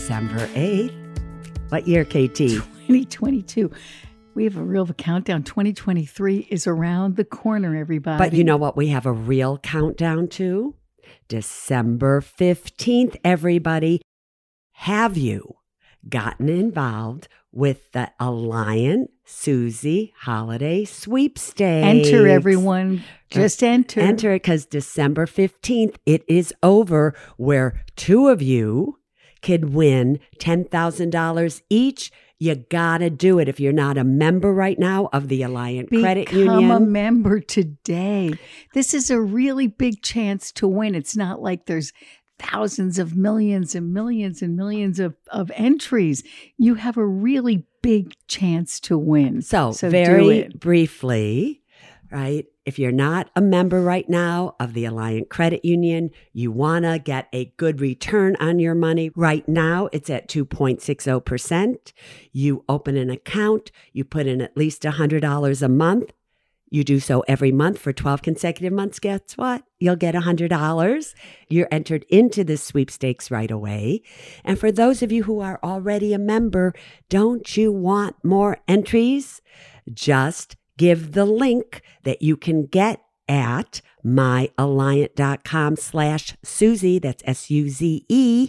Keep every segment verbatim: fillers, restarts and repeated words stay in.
December eighth. What year, K T? twenty twenty-two. We have a real countdown. twenty twenty-three is around the corner, everybody. But you know what we have a real countdown to? December fifteenth, everybody. Have you gotten involved with the Alliant Susie Holiday Sweepstakes? Enter, everyone. Just enter. Enter it, because December fifteenth, it is over, where two of you could win ten thousand dollars each. You gotta do it. If you're not a member right now of the Alliant Become Credit Union. Become a member today. This is a really big chance to win. It's not like there's thousands of millions and millions and millions of, of entries. You have a really big chance to win. So, so very briefly, right? If you're not a member right now of the Alliant Credit Union, you want to get a good return on your money. Right now, it's at two point six zero percent. You open an account, you put in at least one hundred dollars a month. You do so every month for twelve consecutive months. Guess what? You'll get one hundred dollars. You're entered into this sweepstakes right away. And for those of you who are already a member, don't you want more entries? Just give the link that you can get at myalliant.com slash Susie. That's S U Z E.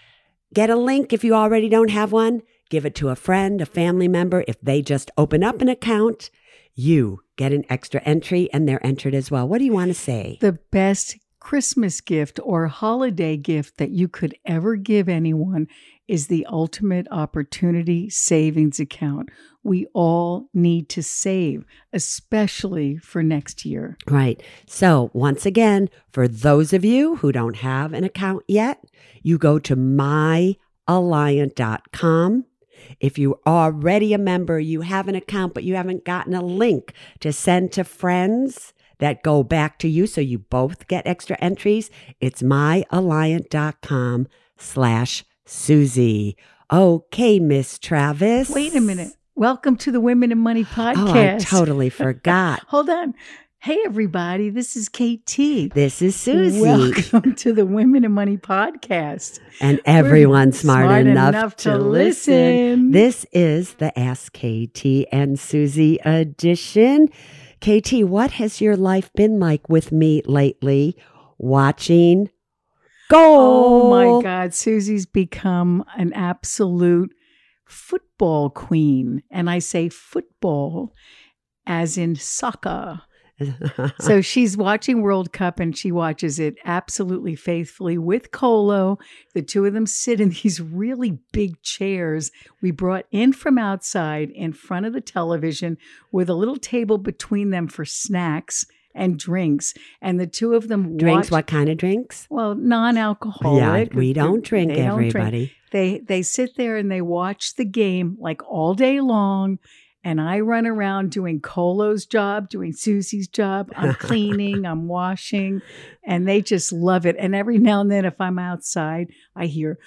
Get a link if you already don't have one. Give it to a friend, a family member. If they just open up an account, you get an extra entry and they're entered as well. What do you want to say? The best Christmas gift or holiday gift that you could ever give anyone is the Ultimate Opportunity Savings Account. We all need to save, especially for next year. Right. So once again, for those of you who don't have an account yet, you go to my alliant dot com. If you're already a member, you have an account, but you haven't gotten a link to send to friends that go back to you so you both get extra entries, it's myalliant.com slash Susie. Okay, Miss Travis. Wait a minute. Welcome to the Women in Money podcast. Oh, I totally forgot. Hold on. Hey, everybody. This is K T. This is Susie. Welcome to the Women in Money podcast. And everyone's smart, smart enough, enough to, to listen. listen. This is the Ask K T and Susie edition. K T, what has your life been like with me lately? Watching goal. Oh, my God. Susie's become an absolute football queen. And I say football as in soccer. So she's watching World Cup and she watches it absolutely faithfully with Colo. The two of them sit in these really big chairs we brought in from outside in front of the television with a little table between them for snacks and drinks. And the two of them Drinks, watch, what kind of drinks? well, non-alcoholic. Yeah, we don't drink, They don't drink. everybody. They they sit there and they watch the game like all day long. And I run around doing Colo's job, doing Susie's job. I'm cleaning, I'm washing, and they just love it. And every now and then, if I'm outside, I hear,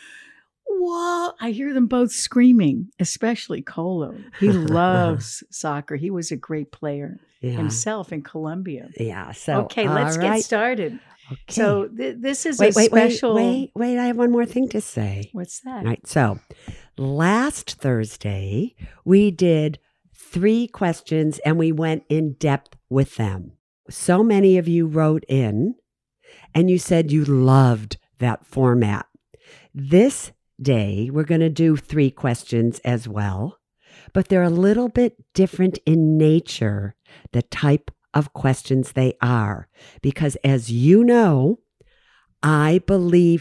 whoa, I hear them both screaming, especially Colo. He loves soccer. He was a great player Yeah. himself in Colombia. Yeah. So Okay, let's all get right. started. Okay. So th- this is wait, a wait, special. wait, wait, wait. I have one more thing to say. What's that? All right. So last Thursday, we did three questions and we went in depth with them. So many of you wrote in and you said you loved that format. This day, we're going to do three questions as well, but they're a little bit different in nature, the type of questions they are. Because as you know, I believe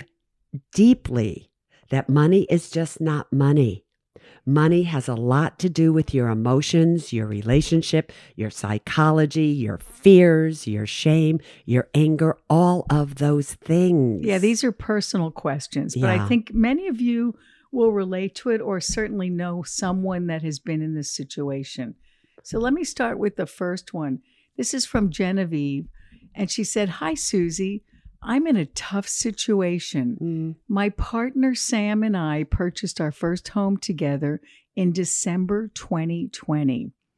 deeply that money is just not money. Money has a lot to do with your emotions, your relationship, your psychology, your fears, your shame, your anger, all of those things. Yeah, these are personal questions, but Yeah. I think many of you will relate to it or certainly know someone that has been in this situation. So let me start with the first one. This is from Genevieve, and she said, "Hi, Susie. I'm in a tough situation. Mm. My partner Sam and I purchased our first home together in December twenty twenty.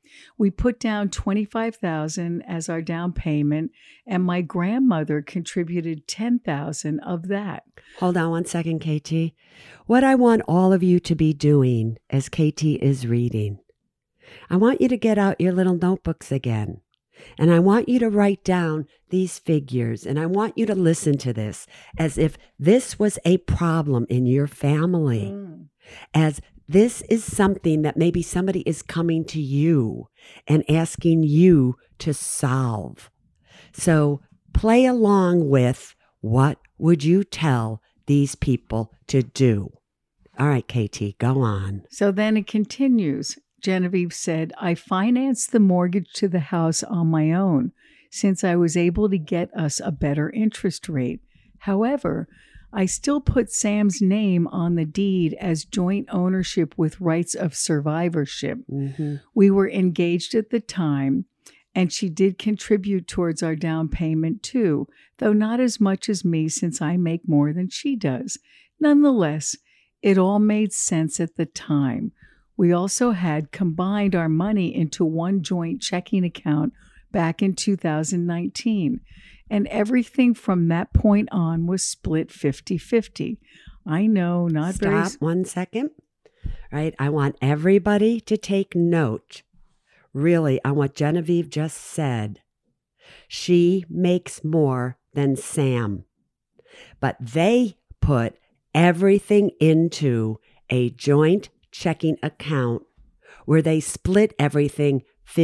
We put down twenty-five thousand dollars as our down payment, and my grandmother contributed ten thousand dollars of that. Hold on one second, K T. What I want all of you to be doing as K T is reading, I want you to get out your little notebooks again. And I want you to write down these figures, and I want you to listen to this as if this was a problem in your family, mm. as this is something that maybe somebody is coming to you and asking you to solve. So play along with what would you tell these people to do? All right, K T, go on. So then it continues. Genevieve said, I financed the mortgage to the house on my own since I was able to get us a better interest rate. However, I still put Sam's name on the deed as joint ownership with rights of survivorship. Mm-hmm. We were engaged at the time, and she did contribute towards our down payment too, though not as much as me since I make more than she does. Nonetheless, it all made sense at the time. We also had combined our money into one joint checking account back in two thousand nineteen, and everything from that point on was split fifty-fifty. I know, not Stop very... Stop one second. Right? I want everybody to take note, really, on what Genevieve just said. She makes more than Sam, but they put everything into a joint checking account where they split everything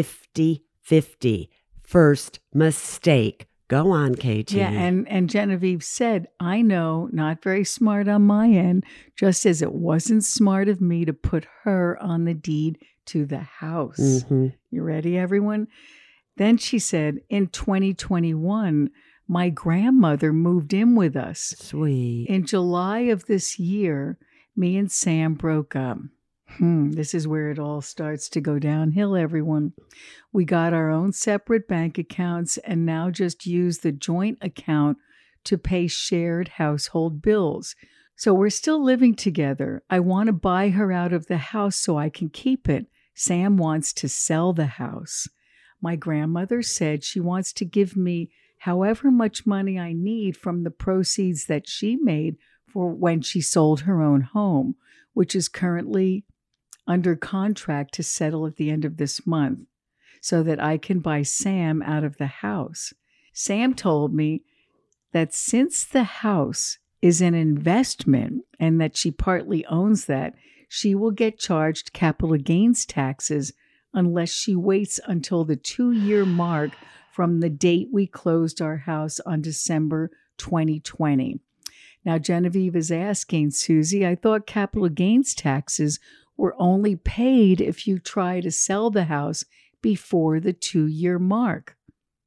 fifty-fifty. First mistake. Go on, K T. Yeah, and, and Genevieve said, I know, not very smart on my end, just as it wasn't smart of me to put her on the deed to the house. Mm-hmm. You ready, everyone? Then she said, in twenty twenty-one, my grandmother moved in with us. Sweet. In July of this year, me and Sam broke up. Hmm, this is where it all starts to go downhill, everyone. We got our own separate bank accounts and now just use the joint account to pay shared household bills. So we're still living together. I want to buy her out of the house so I can keep it. Sam wants to sell the house. My grandmother said she wants to give me however much money I need from the proceeds that she made for when she sold her own home, which is currently under contract to settle at the end of this month, so that I can buy Sam out of the house. Sam told me that since the house is an investment and that she partly owns that, she will get charged capital gains taxes unless she waits until the two-year mark from the date we closed our house on December twenty twenty. Now, Genevieve is asking, Susie, I thought capital gains taxes were only paid if you try to sell the house before the two-year mark.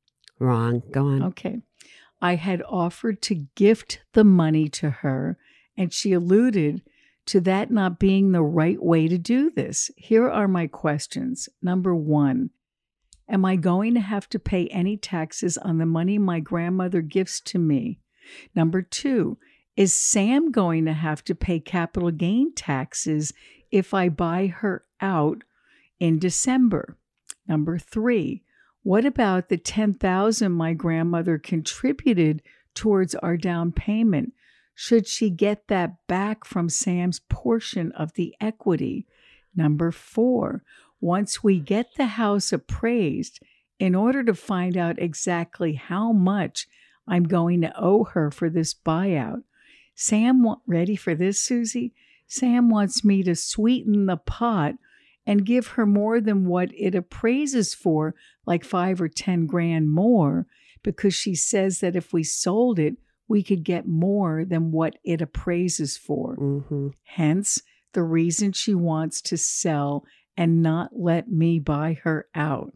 Wrong. Go on. Okay. I had offered to gift the money to her, and she alluded to that not being the right way to do this. Here are my questions. Number one, am I going to have to pay any taxes on the money my grandmother gifts to me? Number two, is Sam going to have to pay capital gain taxes if I buy her out in December? Number three, what about the ten thousand dollars my grandmother contributed towards our down payment? Should she get that back from Sam's portion of the equity? Number four, once we get the house appraised, in order to find out exactly how much I'm going to owe her for this buyout, Sam, ready for this, Susie? Sam wants me to sweeten the pot and give her more than what it appraises for, like five or ten grand more, because she says that if we sold it, we could get more than what it appraises for. Mm-hmm. Hence, the reason she wants to sell and not let me buy her out.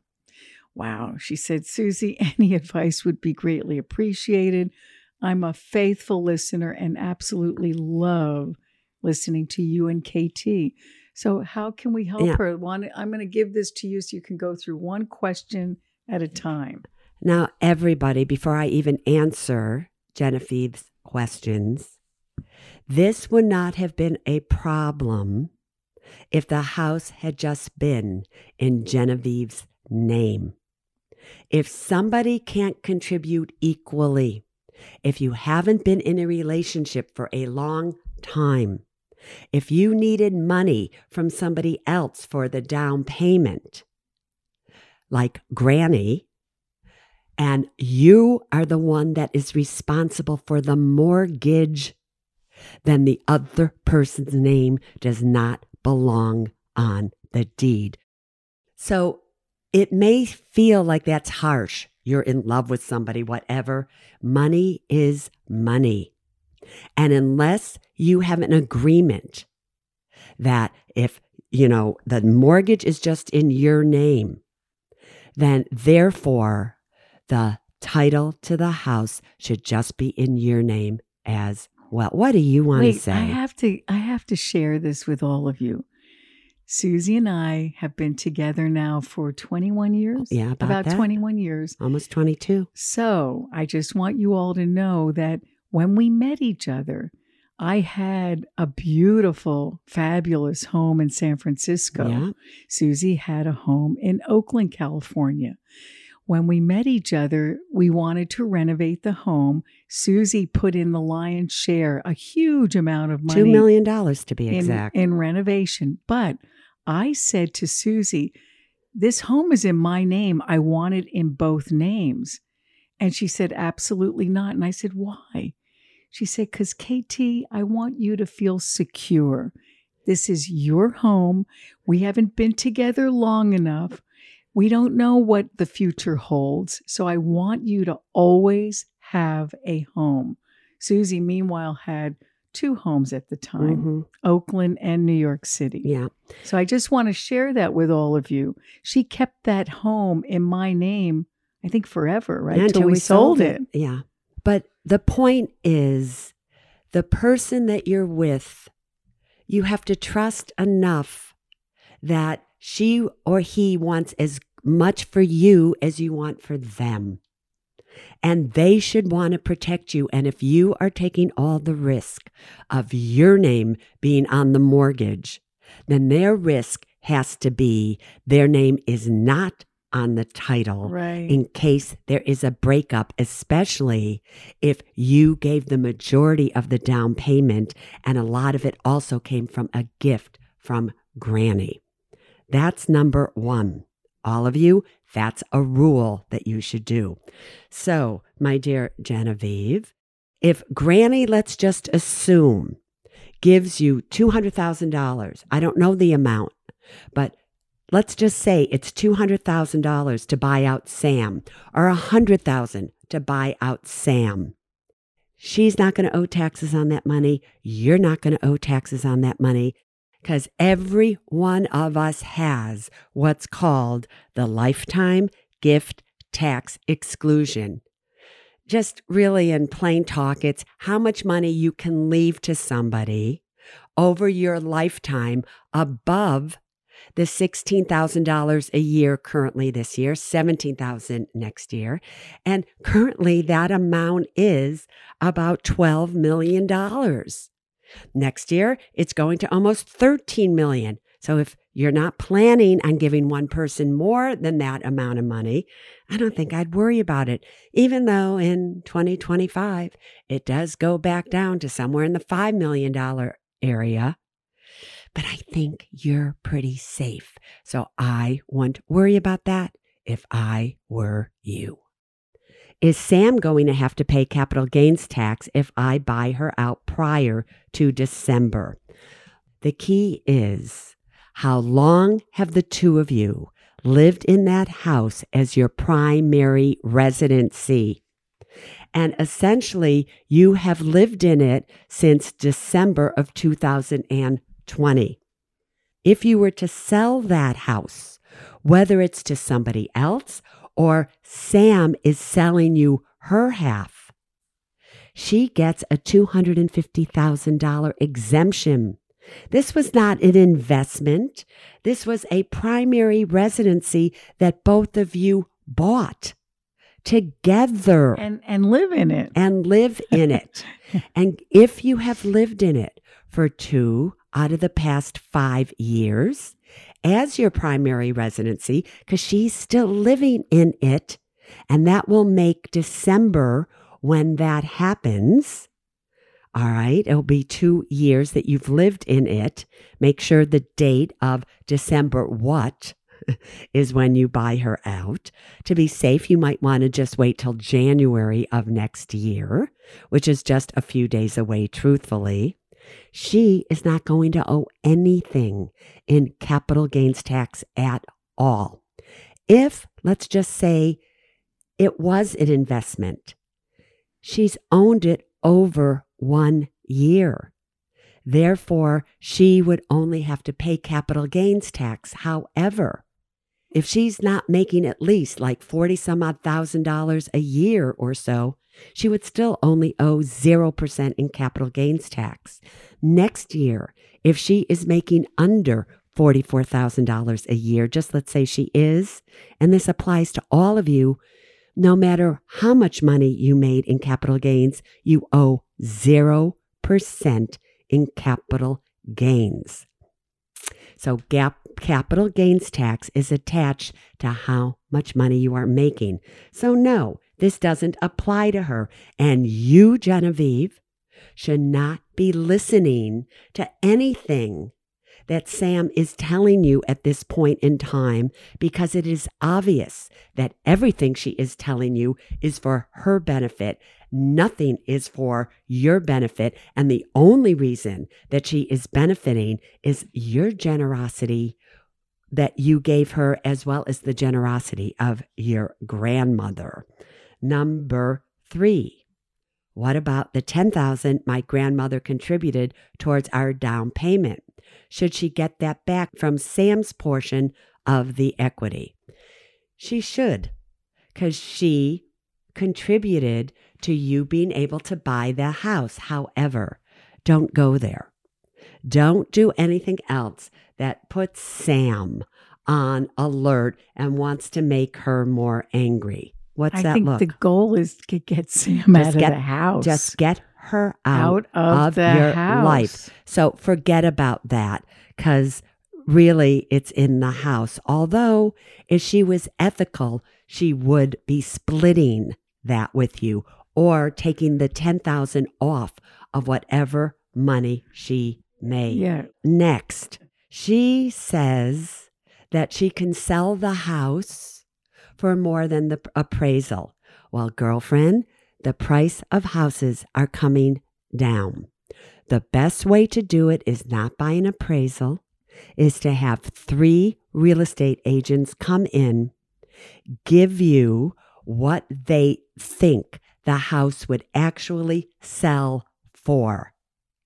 Wow, she said, Susie, any advice would be greatly appreciated. I'm a faithful listener and absolutely love listening to you and K T. So how can we help yeah. her? One, I'm going to give this to you so you can go through one question at a time. Now, everybody, before I even answer Genevieve's questions, this would not have been a problem if the house had just been in Genevieve's name. If somebody can't contribute equally, if you haven't been in a relationship for a long time, if you needed money from somebody else for the down payment, like Granny, and you are the one that is responsible for the mortgage, then the other person's name does not belong on the deed. So it may feel like that's harsh. You're in love with somebody, whatever. Money is money. And unless you have an agreement that if, you know, the mortgage is just in your name, then therefore the title to the house should just be in your name as well. What do you want Wait, to say? I have to, I have to share this with all of you. Susie and I have been together now for twenty-one years. Yeah, about, about that. twenty-one years. Almost twenty-two. So I just want you all to know that when we met each other, I had a beautiful, fabulous home in San Francisco. Yeah. Susie had a home in Oakland, California. When we met each other, we wanted to renovate the home. Susie put in the lion's share, a huge amount of money. Two million dollars to be in, exact. in renovation. But I said to Susie, this home is in my name. I want it in both names. And she said, absolutely not. And I said, why? She said, because K T, I want you to feel secure. This is your home. We haven't been together long enough. We don't know what the future holds. So I want you to always have a home. Susie, meanwhile, had two homes at the time, Mm-hmm. Oakland and New York City. Yeah. So I just want to share that with all of you. She kept that home in my name, I think forever, right? Until Till we, we sold, sold it. it. Yeah. But the point is, the person that you're with, you have to trust enough that she or he wants as much for you as you want for them. And they should want to protect you. And if you are taking all the risk of your name being on the mortgage, then their risk has to be their name is not on the title, Right. in case there is a breakup, especially if you gave the majority of the down payment and a lot of it also came from a gift from Granny. That's number one. All of you, that's a rule that you should do. So, my dear Genevieve, if Granny, let's just assume, gives you two hundred thousand dollars, I don't know the amount, but let's just say it's two hundred thousand dollars to buy out Sam, or one hundred thousand dollars to buy out Sam. She's not going to owe taxes on that money. You're not going to owe taxes on that money, because every one of us has what's called the lifetime gift tax exclusion. Just really in plain talk, it's how much money you can leave to somebody over your lifetime above the sixteen thousand dollars a year currently this year, seventeen thousand dollars next year. And currently that amount is about twelve million dollars. Next year, it's going to almost thirteen million dollars. So if you're not planning on giving one person more than that amount of money, I don't think I'd worry about it, even though in twenty twenty-five, it does go back down to somewhere in the five million dollars area. But I think you're pretty safe. So I wouldn't worry about that if I were you. Is Sam going to have to pay capital gains tax if I buy her out prior to December? The key is, how long have the two of you lived in that house as your primary residency? And essentially, you have lived in it since December of two thousand twenty. If you were to sell that house, whether it's to somebody else or Sam is selling you her half, she gets a two hundred fifty thousand dollars exemption. This was not an investment. This was a primary residency that both of you bought together. And, and live in it. And live in it. And if you have lived in it for two out of the past five years as your primary residency because she's still living in it. And that will make December, when that happens, all right, it'll be two years that you've lived in it. Make sure the date of December what is when you buy her out. To be safe, you might want to just wait till January of next year, which is just a few days away, truthfully. She is not going to owe anything in capital gains tax at all. If, let's just say, it was an investment, she's owned it over one year. Therefore, she would only have to pay capital gains tax. However, if she's not making at least like forty some odd thousand dollars a year or so, she would still only owe zero percent in capital gains tax. Next year, if she is making under forty-four thousand dollars a year, just let's say she is, and this applies to all of you, no matter how much money you made in capital gains, you owe zero percent in capital gains. So gap, capital gains tax is attached to how much money you are making. So no, this doesn't apply to her. And you, Genevieve, should not be listening to anything that Sam is telling you at this point in time, because it is obvious that everything she is telling you is for her benefit. Nothing is for your benefit. And the only reason that she is benefiting is your generosity that you gave her, as well as the generosity of your grandmother. Number three, what about the ten thousand dollars my grandmother contributed towards our down payment? Should she get that back from Sam's portion of the equity? She should, because she contributed to you being able to buy the house. However, don't go there. Don't do anything else that puts Sam on alert and wants to make her more angry. What's I that think look? the goal is to get Sam Just out of get- the house. Just get her out, out of, of the your house. life. So forget about that, because really it's in the house. Although if she was ethical, she would be splitting that with you or taking the ten thousand dollars off of whatever money she made. Yeah. Next, she says that she can sell the house for more than the appraisal. Well, girlfriend, the price of houses are coming down. The best way to do it is not by an appraisal, is to have three real estate agents come in, give you what they think the house would actually sell for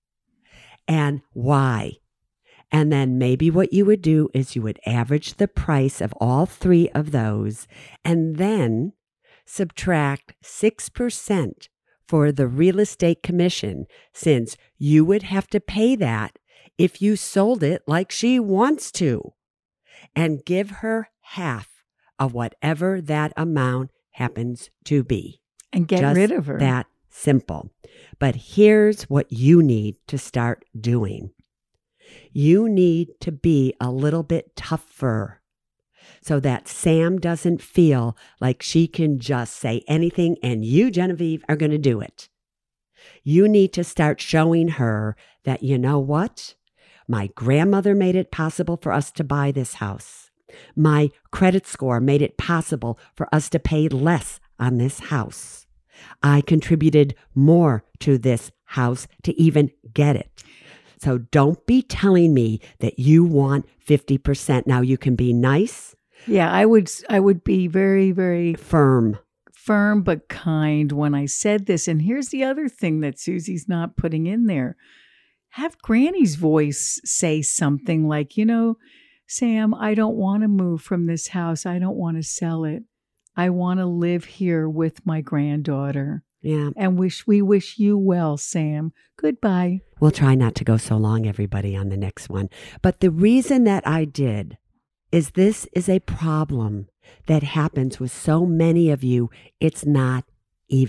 and why. And then maybe what you would do is you would average the price of all three of those and then subtract six percent for the real estate commission, since you would have to pay that if you sold it like she wants to, and give her half of whatever that amount happens to be. And get Just rid of her. That simple. But here's what you need to start doing. You need to be a little bit tougher so that Sam doesn't feel like she can just say anything and you, Genevieve, are going to do it. You need to start showing her that, you know what? My grandmother made it possible for us to buy this house. My credit score made it possible for us to pay less on this house. I contributed more to this house to even get it. So don't be telling me that you want fifty percent. Now you can be nice. Yeah, I would I would be very, very Firm. firm but kind when I said this. And here's the other thing that Susie's not putting in there. Have Granny's voice say something like, you know, Sam, I don't want to move from this house. I don't want to sell it. I want to live here with my granddaughter. Yeah. And wish we wish you well, Sam. Goodbye. We'll try not to go so long, everybody, on the next one. But the reason that I did is this is a problem that happens with so many of you. It's not even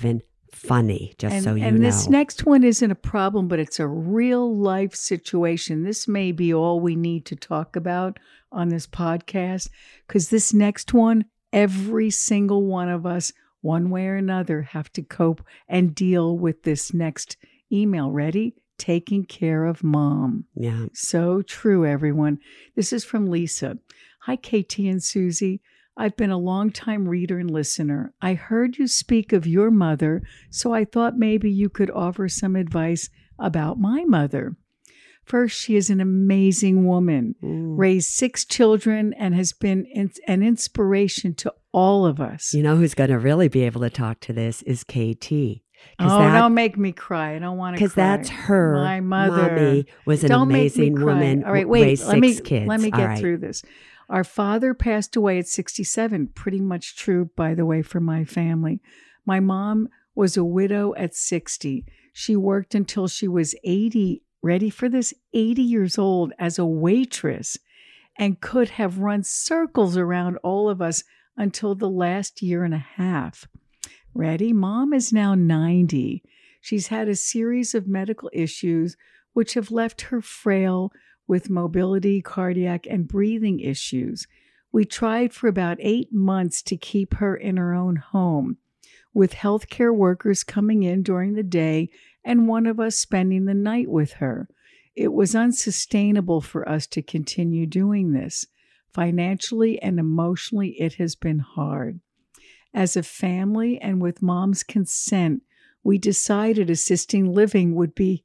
funny, just and, so you and know. And this next one isn't a problem, but it's a real life situation. This may be all we need to talk about on this podcast, because this next one, every single one of us, one way or another, have to cope and deal with this next email. Ready? Taking care of mom. Yeah. So true, everyone. This is from Lisa. Hi, K T and Susie. I've been a longtime reader and listener. I heard you speak of your mother, so I thought maybe you could offer some advice about my mother. First, she is an amazing woman, mm. raised six children, and has been in- an inspiration to all of us. You know who's going to really be able to talk to this is K T. Oh, that, don't make me cry. I don't want to cry. Because that's her. My mother. Mommy was an don't amazing make me cry. woman. All right, wait. Raised let six me, kids. Let me All get right. through this. Our father passed away at sixty-seven. Pretty much true, by the way, for my family. My mom was a widow at sixty. She worked until she was eighty. Ready for this? eighty years old as a waitress, and could have run circles around all of us until the last year and a half. Ready? Mom is now ninety. She's had a series of medical issues which have left her frail with mobility, cardiac, and breathing issues. We tried for about eight months to keep her in her own home, with healthcare workers coming in during the day and one of us spending the night with her. It was unsustainable for us to continue doing this. Financially and emotionally, it has been hard. As a family and with Mom's consent, we decided assisted living would be...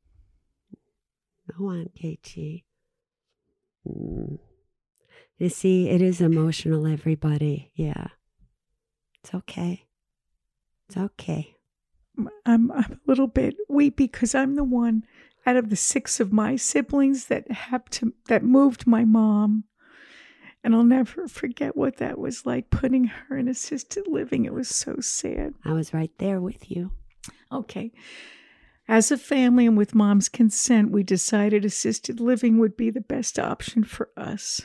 Go on, K T. Mm. You see, it is emotional, everybody. Yeah. It's okay. It's okay. I'm, I'm a little bit weepy because I'm the one out of the six of my siblings that have to that moved my mom. And I'll never forget what that was like, putting her in assisted living. It was so sad. I was right there with you. Okay. As a family and with Mom's consent, we decided assisted living would be the best option for us.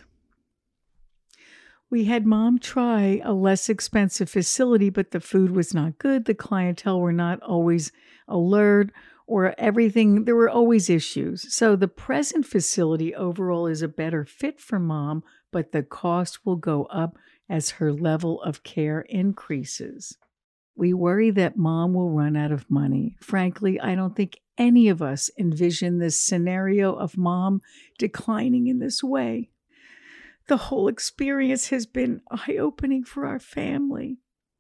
We had Mom try a less expensive facility, but the food was not good. The clientele were not always alert, or everything. There were always issues. So the present facility overall is a better fit for Mom, but the cost will go up as her level of care increases. We worry that Mom will run out of money. Frankly, I don't think any of us envision this scenario of Mom declining in this way. The whole experience has been eye-opening for our family.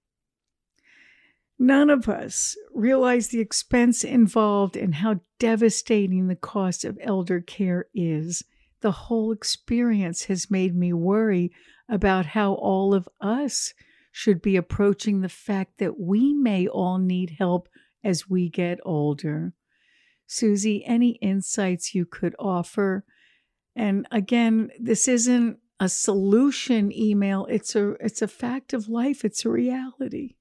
None of us realize the expense involved and how devastating the cost of elder care is. The whole experience has made me worry about how all of us should be approaching the fact that we may all need help as we get older. Susie, any insights you could offer? And again, this isn't a solution email. It's a it's a fact of life. It's a reality.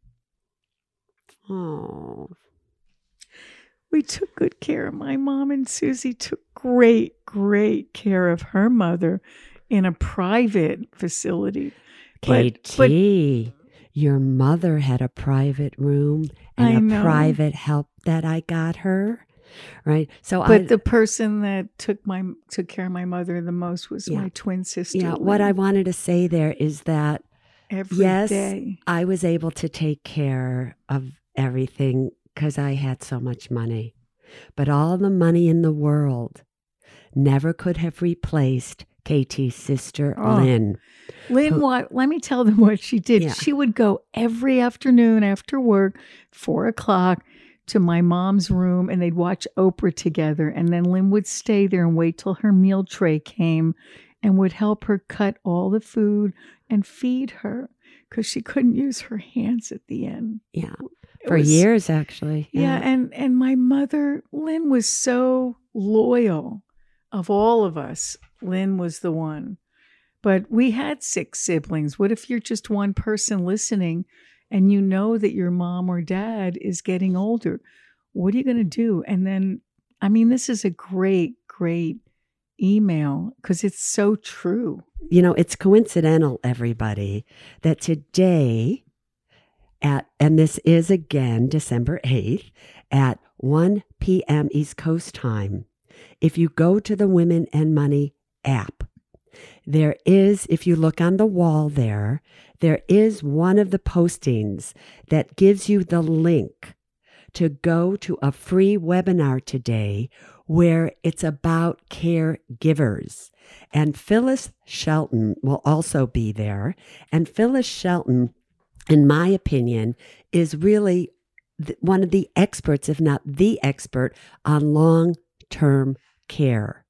Oh. We took good care of my mom, and Susie took great, great care of her mother in a private facility. K T, but, but, your mother had a private room and I a know. private help that I got her. Right. So But I, the person that took my took care of my mother the most was yeah. my twin sister. Yeah. Lynn. What I wanted to say there is that Every yes, day. I was able to take care of everything because I had so much money. But all the money in the world never could have replaced K T's sister, Oh. Lynn. Lynn, who- what? Let me tell them what she did. Yeah. She would go every afternoon after work, four o'clock, to my mom's room, and they'd watch Oprah together. And then Lynn would stay there and wait till her meal tray came and would help her cut all the food and feed her because she couldn't use her hands at the end. Yeah. It For was- years, actually. Yeah, and, and my mother, Lynn, was so loyal. Of all of us, Lynn was the one. But we had six siblings. What if you're just one person listening and you know that your mom or dad is getting older? What are you going to do? And then, I mean, this is a great, great email because it's so true. You know, it's coincidental, everybody, that today at, and this is again December eighth at one p.m. East Coast time. If you go to the Women and Money app, there is, if you look on the wall there, there is one of the postings that gives you the link to go to a free webinar today where it's about caregivers. And Phyllis Shelton will also be there. And Phyllis Shelton, in my opinion, is really th- one of the experts, if not the expert, on long-term care.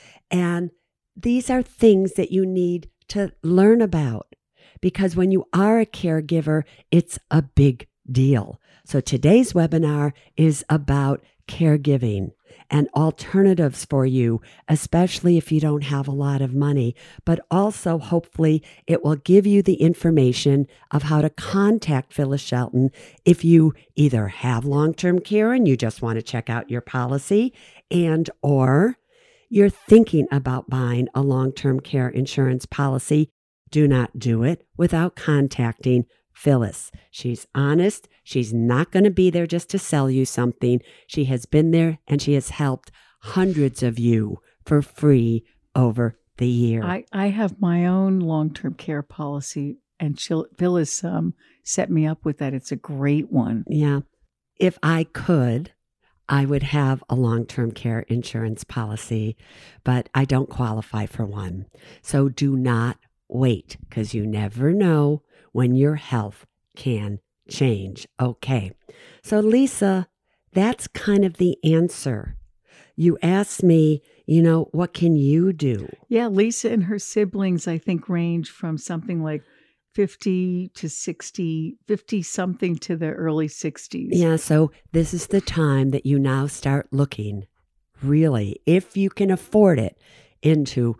And these are things that you need to learn about, because when you are a caregiver, it's a big deal. So today's webinar is about caregiving and alternatives for you, especially if you don't have a lot of money, but also hopefully it will give you the information of how to contact Phyllis Shelton if you either have long-term care and you just want to check out your policy, and or you're thinking about buying a long-term care insurance policy. Do not do it without contacting Phyllis. She's honest. She's not going to be there just to sell you something. She has been there and she has helped hundreds of you for free over the year. I, I have my own long-term care policy, and she'll, Phyllis um, set me up with that. It's a great one. Yeah. If I could, I would have a long-term care insurance policy, but I don't qualify for one. So do not wait, because you never know when your health can change. Okay. So Lisa, that's kind of the answer. You asked me, you know, what can you do? Yeah, Lisa and her siblings, I think, range from something like fifty to sixty, fifty something to the early sixties. Yeah, so this is the time that you now start looking, really, if you can afford it, into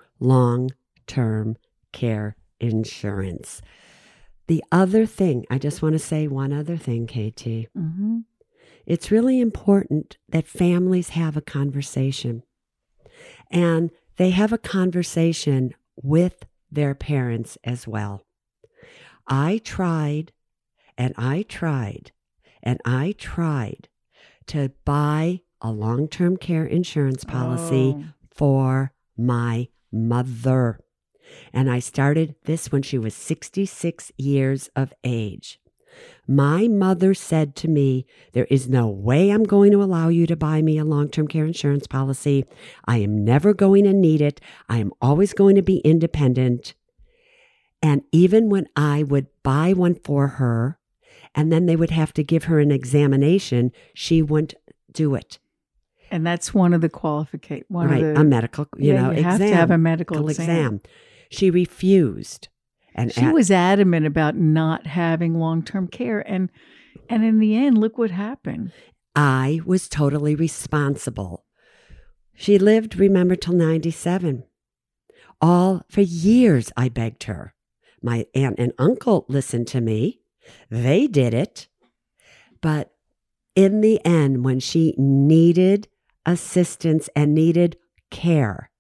long-term care insurance. The other thing, I just want to say one other thing, Katie. Mm-hmm. It's really important that families have a conversation, and they have a conversation with their parents as well. I tried and I tried and I tried to buy a long-term care insurance policy Oh. for my mother. And I started this when she was sixty-six years of age. My mother said to me, there is no way I'm going to allow you to buy me a long-term care insurance policy. I am never going to need it. I am always going to be independent. And even when I would buy one for her, and then they would have to give her an examination, she wouldn't do it. And that's one of the qualifications. Right, of the, a medical, you yeah, know, you exam. have to have a medical exam. exam. She refused. And She at, was adamant about not having long-term care. And and in the end, look what happened. I was totally responsible. She lived, remember, till ninety-seven. All for years, I begged her. My aunt and uncle listened to me. They did it. But in the end, when she needed assistance and needed care,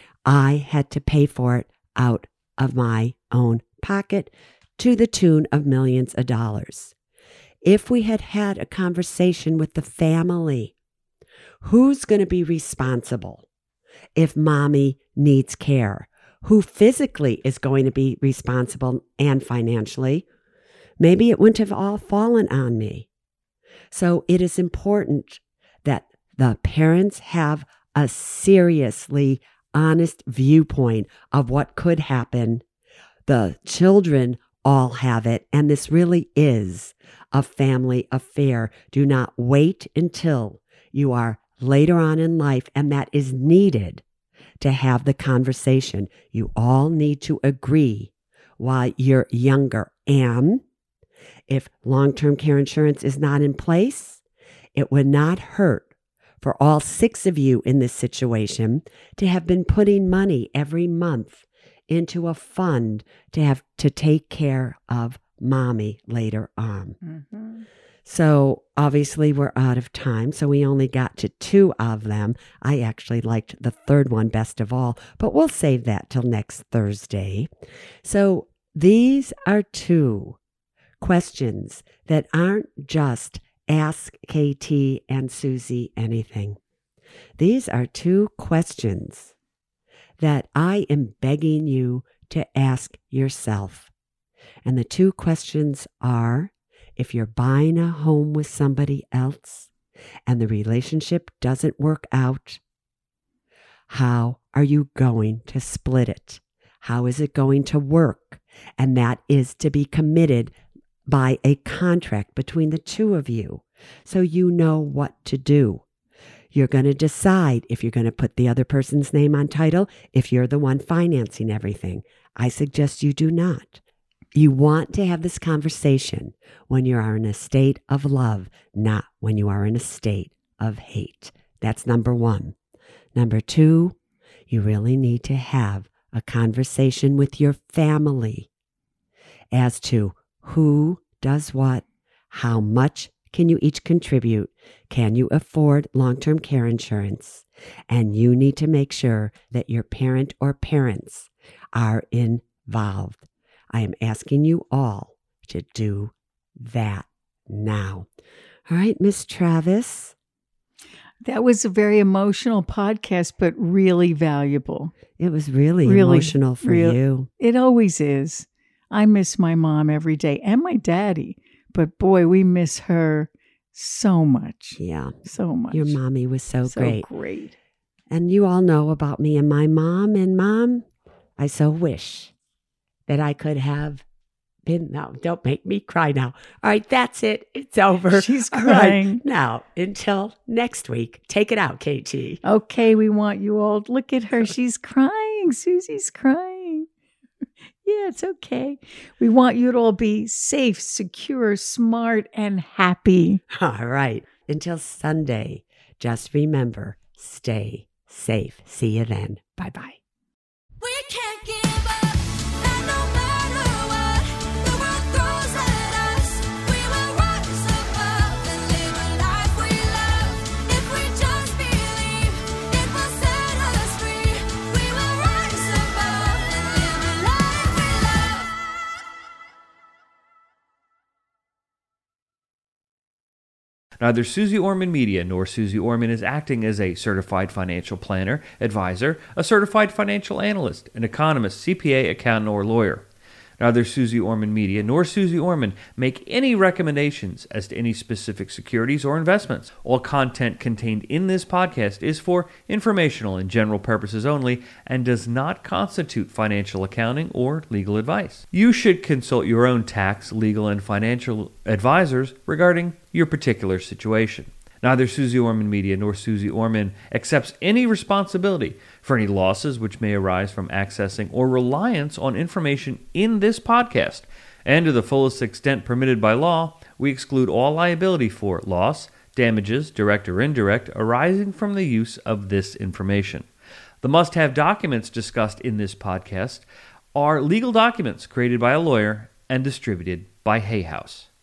I had to pay for it out of my own pocket to the tune of millions of dollars. If we had had a conversation with the family, who's going to be responsible if mommy needs care? Who physically is going to be responsible and financially? Maybe it wouldn't have all fallen on me. So it is important that the parents have a seriously honest viewpoint of what could happen. The children all have it, and this really is a family affair. Do not wait until you are later on in life, and that is needed to have the conversation. You all need to agree while you're younger. And if long-term care insurance is not in place, it would not hurt for all six of you in this situation to have been putting money every month into a fund to have to take care of mommy later on. Mm-hmm. So obviously we're out of time, so we only got to two of them. I actually liked the third one best of all, but we'll save that till next Thursday. So these are two questions that aren't just ask K T and Susie anything. These are two questions that I am begging you to ask yourself. And the two questions are, if you're buying a home with somebody else and the relationship doesn't work out, how are you going to split it? How is it going to work? And that is to be committed by a contract between the two of you, so you know what to do. You're going to decide if you're going to put the other person's name on title, if you're the one financing everything. I suggest you do not. You want to have this conversation when you are in a state of love, not when you are in a state of hate. That's number one. Number two, you really need to have a conversation with your family as to who does what, how much can you each contribute, can you afford long-term care insurance, and you need to make sure that your parent or parents are involved. I am asking you all to do that now. All right, Miss Travis. That was a very emotional podcast, but really valuable. It was really, really emotional for real, you. It always is. I miss my mom every day and my daddy, but boy, we miss her so much. Yeah. So much. Your mommy was so, so great. great. And you all know about me and my mom. And Mom, I so wish that I could have been. No, don't make me cry now. All right, that's it. It's over. She's All crying. Right, now, until next week, take it out, K T. Okay, we want you all. Look at her. She's crying. Susie's crying. Yeah, it's okay. We want you to all be safe, secure, smart, and happy. All right. Until Sunday, just remember, stay safe. See you then. Bye-bye. We can't give up, and no matter what the world throws at us, we will rise above and live a life we love. If we just believe, it will set us free. We will rise above and live a life we love. Neither Susie Orman Media nor Susie Orman is acting as a certified financial planner, advisor, a certified financial analyst, an economist, C P A, accountant, or lawyer. Neither Susie Orman Media nor Susie Orman make any recommendations as to any specific securities or investments. All content contained in this podcast is for informational and general purposes only and does not constitute financial accounting or legal advice. You should consult your own tax, legal, and financial advisors regarding your particular situation. Neither Susie Orman Media nor Susie Orman accepts any responsibility for any losses which may arise from accessing or reliance on information in this podcast. And to the fullest extent permitted by law, we exclude all liability for loss, damages, direct or indirect, arising from the use of this information. The must-have documents discussed in this podcast are legal documents created by a lawyer and distributed by Hay House.